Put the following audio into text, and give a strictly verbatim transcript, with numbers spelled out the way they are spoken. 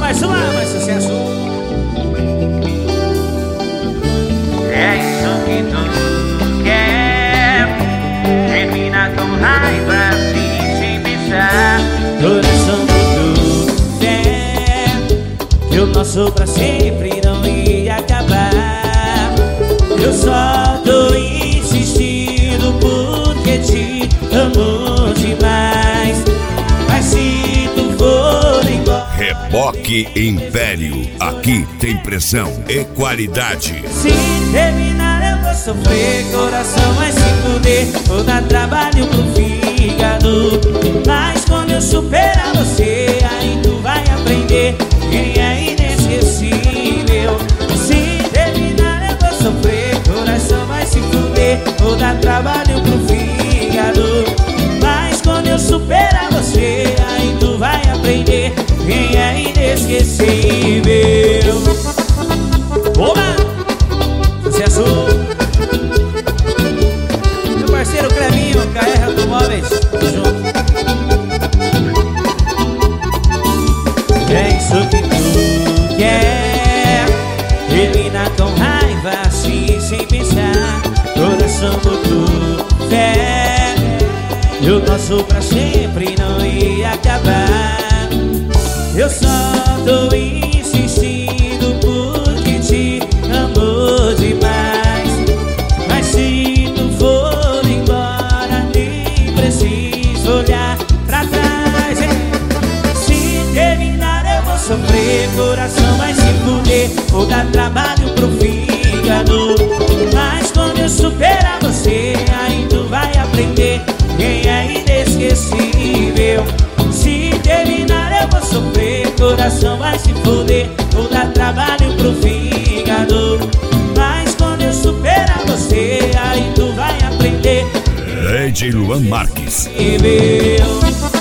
mais uma, mais sucesso. É isso que tu quer. Termina com raiva assim, sem pensar. Coração muito fé, que o nosso pra sempre não ia acabar. Eu só tô insistindo porque te amo demais. Mas se tu for embora, Reboque Império, aqui tem pressão e qualidade. se terminar eu vou sofrer, coração vai se fuder. Vou dar trabalho pro fígado, mas quando eu superar você, aí tu vai aprender quem é inesquecível. Se terminar eu vou sofrer, coração vai se fuder. Vou dar trabalho pro fígado, mas quando eu superar você, aí tu vai aprender quem é inesquecível. Oba! Sucesso! Meu parceiro Clevinho, K R Automóveis, tamo junto. É isso que tu quer, termina com raiva assim, sem pensar. Coração muito fé, e o nosso pra sempre não ia acabar. Eu só tô insistindo porque te amo demais. Mas se tu for embora, nem preciso olhar pra trás. Se terminar eu vou sofrer, coração vai se fuder. Vou dar trabalho pro fígado, mas quando eu superar você, aí tu vai aprender quem é inesquecível. Se terminar eu vou sofrer, coração vai se fuder. Vou dar trabalho pro fígado, mas quando eu superar você, aí tu vai aprender. D J Luan Marques. E meu